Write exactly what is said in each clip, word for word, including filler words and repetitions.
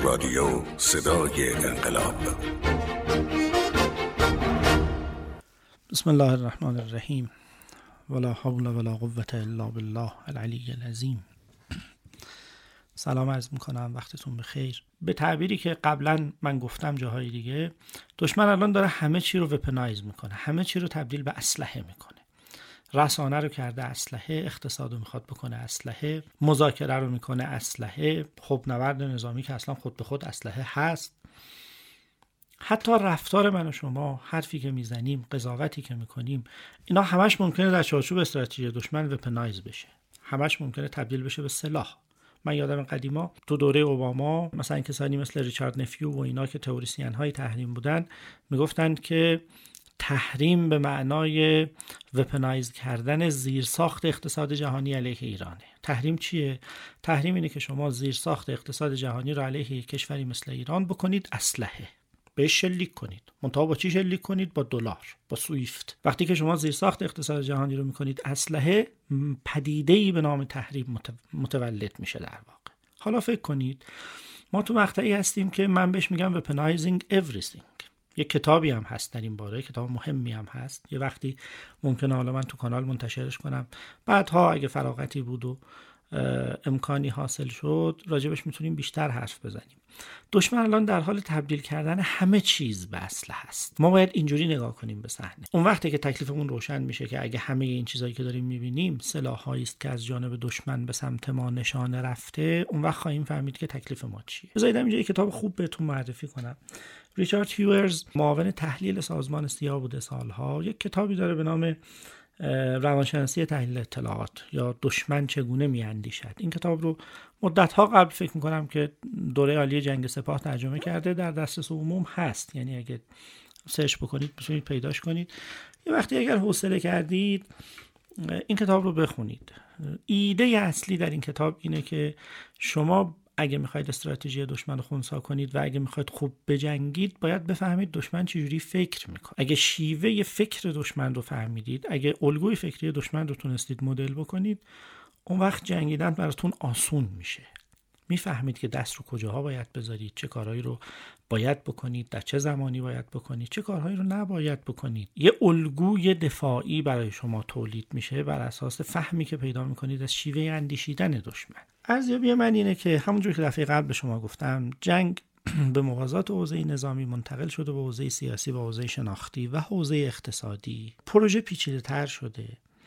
رادیو صدای انقلاب. بسم الله الرحمن الرحیم ولا حول ولا قوة الا بالله العلی العظیم. سلام عرض میکنم، وقتتون بخیر. به تعبیری که قبلا من گفتم جاهای دیگه، دشمن الان داره همه چی رو وپنایز میکنه، همه چی رو تبدیل به اسلحه میکنه. رسانه رو کرده اسلحه، اقتصاد رو میخواد بکنه اسلحه، مذاکره رو میکنه اسلحه، خب نبرد نظامی که اصلا خود به خود اسلحه هست. حتی رفتار من و شما، حرفی که میزنیم، قضاوتی که میکنیم، اینا همش ممکنه در چارچوب استراتژی دشمن وپنایز بشه، همش ممکنه تبدیل بشه به سلاح. من یادم قدیما تو دوره اوباما مثلا کسانی مثل ریچارد نفیو و اینا که تئوریسین های تحریم بودن میگفتن که تحریم به معنای وپنایز کردن زیرساخت اقتصاد جهانی علیه ایرانه. تحریم چیه؟ تحریم اینه که شما زیرساخت اقتصاد جهانی رو علیه یک کشوری مثل ایران بکنید اسلحه، بهش شلیک کنید. منتها با چی شلیک کنید؟ با دلار، با سویفت. وقتی که شما زیرساخت اقتصاد جهانی رو میکنید اسلحه، پدیده‌ای به نام تحریم متولد میشه در واقع. حالا فکر کنید ما تو مقطعی هستیم که من بهش میگم weaponizing everything. یک کتابی هم هست در این باره، کتاب مهمی هم هست. یه وقتی ممکنه حالا من تو کانال منتشرش کنم، بعدها اگه فراغتی بود و امکانی حاصل شد راجبش میتونیم بیشتر حرف بزنیم. دشمن الان در حال تبدیل کردن همه چیز به اسلحه است. ما باید اینجوری نگاه کنیم به صحنه. اون وقتی که تکلیفمون روشن میشه که اگه همه این چیزایی که داریم میبینیم سلاح‌هایی است که از جانب دشمن به سمت ما نشانه رفته، اون وقت خواهیم فهمید که تکلیف ما چیه. بذارید اینجا یک کتاب خوب بهتون معرفی کنم. ریچارد هیورز، معاون تحلیل سازمان سیا بوده سالها، یک کتابی داره به نام روانشناسی تحلیل اطلاعات یا دشمن چگونه میاندیشد. این کتاب رو مدت‌ها قبل فکر می‌کنم که دوره عالی جنگ سپاه ترجمه کرده، در دسترس عموم هست، یعنی اگه سرچ بکنید میتونید پیداش کنید. یه وقتی اگر حوصله کردید این کتاب رو بخونید. ایده اصلی در این کتاب اینه که شما اگه میخواید استراتژی دشمن رو خنثی کنید و اگه میخواید خوب بجنگید، باید بفهمید دشمن چجوری فکر میکنه. اگه شیوه فکر دشمن رو فهمیدید، اگه الگوی فکری دشمن رو تونستید مدل بکنید، اون وقت جنگیدن براتون آسون میشه. میفهمید که دست رو کجاها باید بذارید، چه کارهایی رو باید بکنید، در چه زمانی باید بکنید، چه کارهایی رو نباید بکنید. یه الگوی دفاعی برای شما تولید میشه بر اساس فهمی که پیدا میکنید از شیوه اندیشیدن دشمن. ارزیابی من اینه که همونجور که دفعه قبل به شما گفتم، جنگ به موازات حوزه نظامی منتقل شده به حوزه سیاسی و حوزه شناختی و حوزه اقتصادی. پروژه پیچیده‌تر شده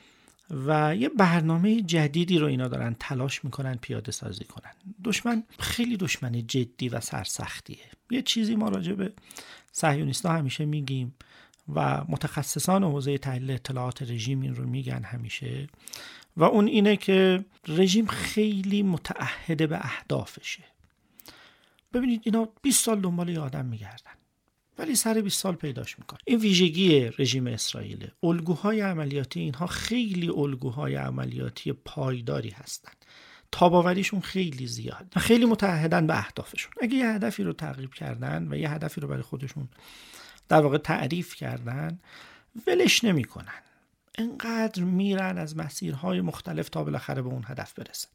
و یه برنامه جدیدی رو اینا دارن تلاش میکنن پیاده سازی کنن. دشمن خیلی دشمن جدی و سرسختیه. یه چیزی ما راجع به صهیونیست‌ها همیشه میگیم و متخصصان حوزه تحلیل اطلاعات رژیم این رو میگن همیشه، و اون اینه که رژیم خیلی متعهد به اهدافشه. ببینید اینا بیست سال دنبال یه آدم میگردن ولی سر بیست سال پیداش میکنه. این ویژگی رژیم اسرائیل. الگوهای عملیاتی اینها خیلی الگوهای عملیاتی پایداری هستن، تاباوریشون خیلی زیاد، خیلی متعهدن به اهدافشون. اگه یه هدفی رو تعریف کردن و یه هدفی رو برای خودشون در واقع تعریف کردن، ولش نمیکنن، انقدر میرن از مسیرهای مختلف تا بالاخره به اون هدف برسن.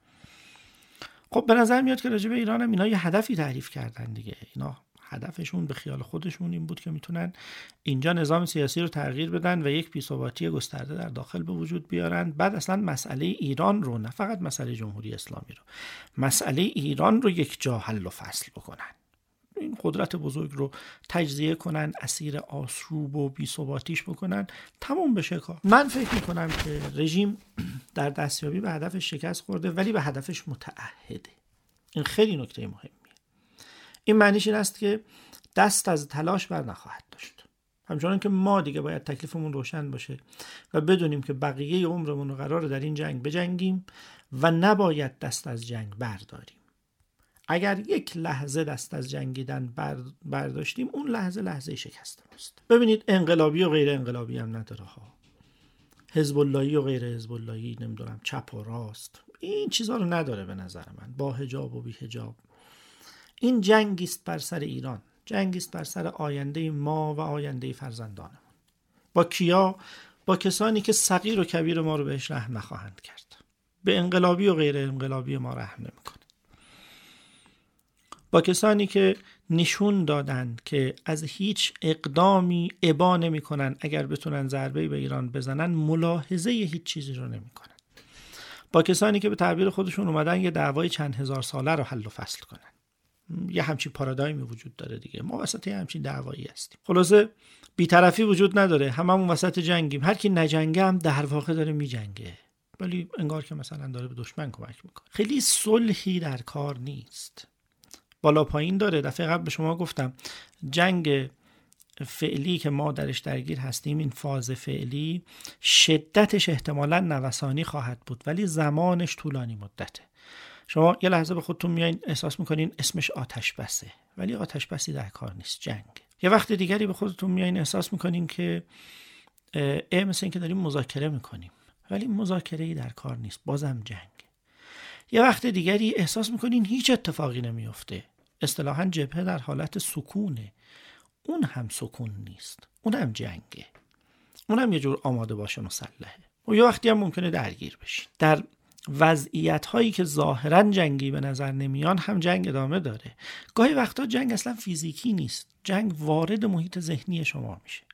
خب به نظر میاد که راجع به ایران هم اینا یه هدفی تعریف کردن دیگه. اینا هدفشون به خیال خودشون این بود که میتونن اینجا نظام سیاسی رو تغییر بدن و یک بی‌ثباتی گسترده در داخل به وجود بیارن. بعد اصلا مسئله ایران رو، نه فقط مسئله جمهوری اسلامی رو، مسئله ایران رو یک جا حل و فصل بکنن. این قدرت بزرگ رو تجزیه کنن، اسیر آشوب و بی‌ثباتیش بکنن، تموم بشه کار. من فکر میکنم که رژیم در دستیابی به هدفش شکست خورده ولی به هدفش متعهده. این خیلی نکته مهمیه. این معنیش این است که دست از تلاش بر نخواهد داشت. همچنان که ما دیگه باید تکلیفمون روشن باشه و بدونیم که بقیه عمرمون رو قراره در این جنگ بجنگیم و نباید دست از جنگ برداریم. اگر یک لحظه دست از جنگیدن برداشتیم، اون لحظه لحظه شکست ماست. ببینید انقلابی و غیر انقلابی هم نداره ها، حزب اللهی و غیر حزب اللهی، نمیدونم چپ و راست، این چیزا رو نداره به نظر من، با حجاب و بی حجاب. این جنگی است بر سر ایران، جنگی است بر سر آینده ما و آینده فرزندانمون. با کیا؟ با کسانی که صغیر و کبیر ما رو بهش رحم نخواهند کرد. به انقلابی و غیر انقلابی ما رحم نمیکنه. با کسانی که نشون دادن که از هیچ اقدامی ابا نمی کنن اگر بتونن ضربه به ایران بزنن، ملاحظه هیچ چیزی رو نمی کنن. با کسانی که به تعبیر خودشون اومدن یه دعوای چند هزار ساله رو حل و فصل کنن. یه همچین پارادایمی وجود داره دیگه. ما وسط یه همچین دعوایی هستیم. خلاصه بی‌طرفی وجود نداره، هممون وسط جنگیم. هر کی نجنگه هم در واقع داره میجنگه، ولی انگار که مثلا داره به دشمن کمک میکنه. خیلی صلحی در کار نیست، بالا پایین داره. دفعه قبل به شما گفتم جنگ فعلی که ما درش درگیر هستیم، این فاز فعلی شدتش احتمالاً نوسانی خواهد بود، ولی زمانش طولانی مدته. شما یه لحظه به خودتون میایین احساس میکنین اسمش آتش بسه، ولی آتش بسی در کار نیست، جنگ. یه وقت دیگری به خودتون میایین احساس میکنین که اه مثل این که داریم مذاکره میکنیم، ولی مذاکره‌ای در کار نیست، بازم جنگ. یه وقت دیگری احساس میکنین هیچ اتفاقی نمیفته، اصطلاحاً جبهه در حالت سکونه، اون هم سکون نیست، اون هم جنگه، اون هم یه جور آماده باشه مسلحه. و یه وقتی هم ممکنه درگیر بشین. در وضعیت هایی که ظاهراً جنگی به نظر نمیان هم جنگ ادامه داره. گاهی وقتا جنگ اصلا فیزیکی نیست، جنگ وارد محیط ذهنی شما میشه.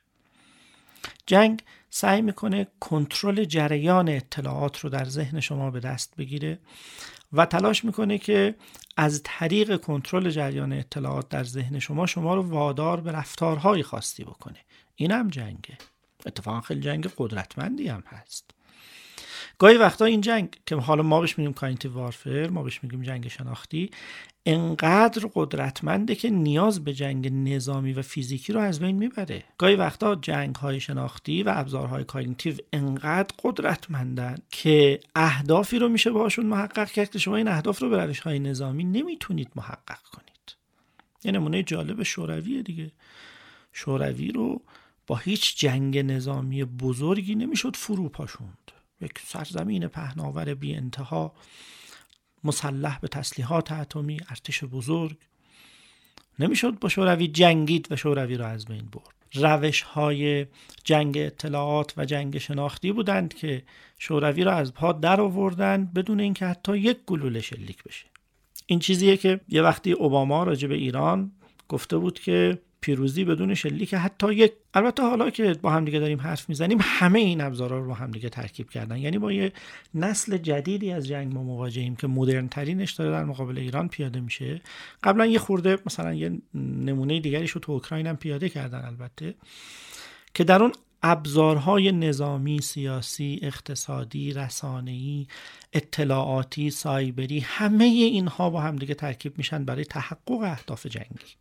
جنگ سعی میکنه کنترل جریان اطلاعات رو در ذهن شما به دست بگیره و تلاش میکنه که از طریق کنترل جریان اطلاعات در ذهن شما شما رو وادار به رفتارهای خاصی بکنه. این هم جنگه. اتفاقا خیلی جنگ قدرتمندی هم هست. گاهی وقتا این جنگ که حالا ما بهش میگیم کاگنیتیو وارفر، ما بهش میگیم جنگ شناختی، انقدر قدرتمنده که نیاز به جنگ نظامی و فیزیکی رو از بین میبره. گاهی وقتا جنگ های شناختی و ابزارهای کاگنیتیو انقدر قدرتمندن که اهدافی رو میشه باشون محقق کرد که شما این اهداف رو به روش های نظامی نمیتونید محقق کنید. یه نمونه جالب شورویه دیگه. شوروی رو با هیچ جنگ نظامی بزرگی نمیشد فرو پاشوند. یک سرزمین پهناور بی انتها، مسلح به تسلیحات اتمی، ارتش بزرگ، نمیشد با شوروی جنگید و شوروی را از بین برد. روش های جنگ اطلاعات و جنگ شناختی بودند که شوروی را از پا در آوردند بدون اینکه حتی یک گلوله شلیک بشه. این چیزیه که یه وقتی اوباما راجع به ایران گفته بود که پیروزی بدون شلیک حتی یک. البته حالا که با هم دیگه داریم حرف میزنیم همه این ابزارا رو با هم دیگه ترکیب کردن، یعنی با یه نسل جدیدی از جنگ ما مواجهیم که مدرن ترینش داره در مقابل ایران پیاده میشه. قبلا یه خورده مثلا یه نمونه دیگریش رو تو اوکراین هم پیاده کردن البته، که در اون ابزارهای نظامی، سیاسی، اقتصادی، رسانه‌ای، اطلاعاتی، سایبری، همه اینها با هم دیگه ترکیب میشن برای تحقق اهداف جنگی.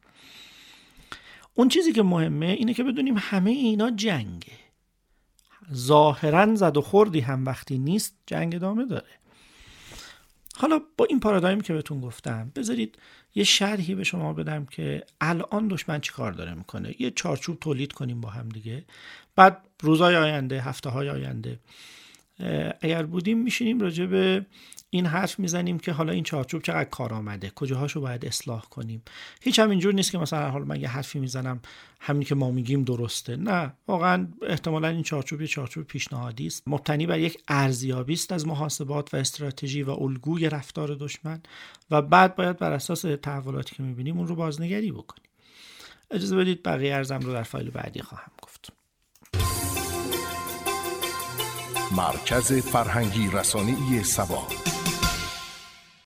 اون چیزی که مهمه اینه که بدونیم همه اینا جنگه. ظاهراً زد و خوردی هم وقتی نیست، جنگ ادامه داره. حالا با این پارادایمی که بهتون گفتم بذارید یه شرحی به شما بدم که الان دشمن چی کار داره میکنه. یه چارچوب تولید کنیم با هم دیگه. بعد روزهای آینده، هفته‌های آینده اگر بودیم میشینیم راجع به این حرف میزنیم که حالا این چارچوب چقدر کار آمده، کجاهاشو باید اصلاح کنیم. هیچ هم اینجور نیست که مثلا حالا من یه حرفی میزنم همین که ما میگیم درسته. نه، واقعا احتمالاً این چارچوب یه چارچوب پیشنهادی است، مبتنی بر یک ارزیابی است از محاسبات و استراتژی و الگوی رفتار دشمن و بعد باید بر اساس تحولاتی که میبینیم اون رو بازنگری بکنیم. اجازه بدید بقیه ارزم رو در فایل بعدی خواهم گفت. مرکز فرهنگی رسانه‌ای سبا.